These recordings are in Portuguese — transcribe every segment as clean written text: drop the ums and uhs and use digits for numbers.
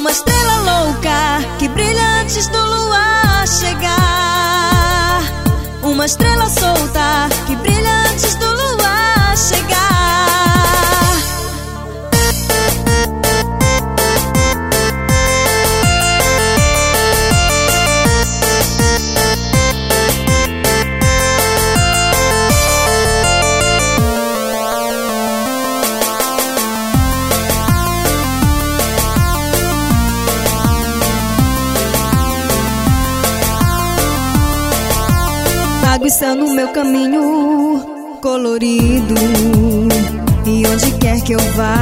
uma estrela louca que brilha antes do luar chegar. Uma estrela solta que brilha antes do luar chegar. Água e céu no meu caminho colorido, e onde quer que eu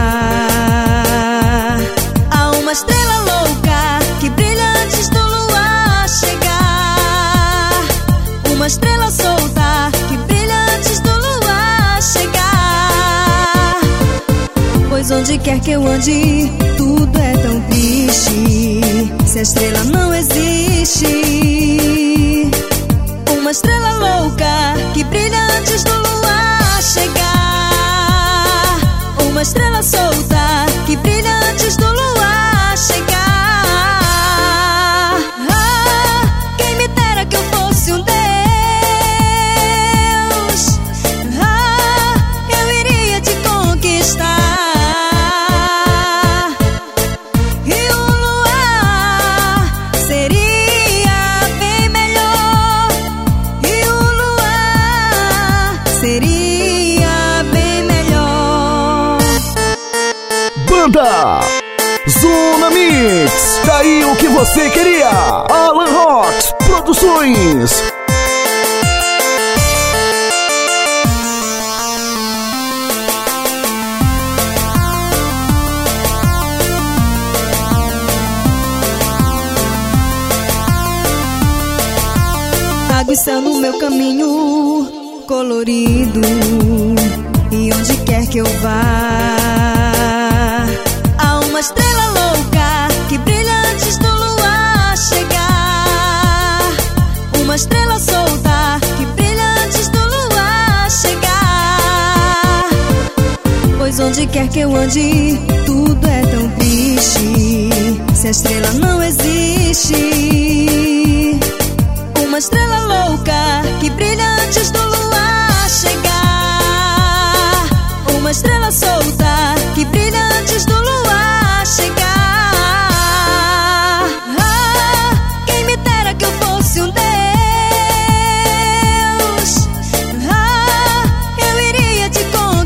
vá, há uma estrela louca que brilha antes do luar chegar. Uma estrela solta que brilha antes do luar chegar. Pois onde quer que eu ande, tudo é tão triste se a estrela não existe. Uma estrela louca que brilha antes do luar chegar. Uma estrela solta que brilha antes do luar chegar. Ah, quem me dera que eu fosse um Deus. Ah, eu iria te conquistar. E o luar seria bem melhor. Seria bem melhor. Banda Zona Mix, daí o que você queria. Alan Rocks Produções. Água e céu no meu caminho colorido, e onde quer que eu vá, há uma estrela louca que brilha antes do luar chegar. Uma estrela solta que brilha antes do luar chegar. Pois onde quer que eu ande, tudo é tão triste se a estrela não existe. Uma estrela louca que brilha antes do luar chegar. Uma estrela solta que brilha antes do luar chegar. Ah, quem me dera que eu fosse um Deus. Ah, eu iria te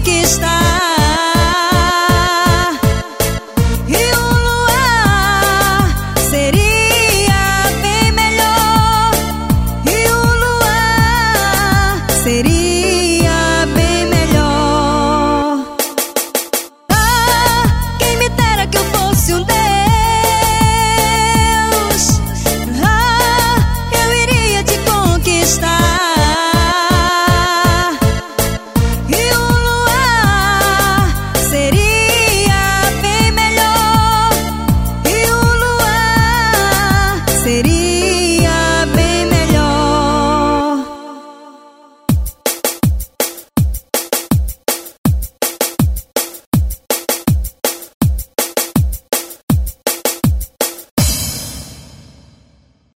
conquistar. E o luar seria bem melhor. E o luar seria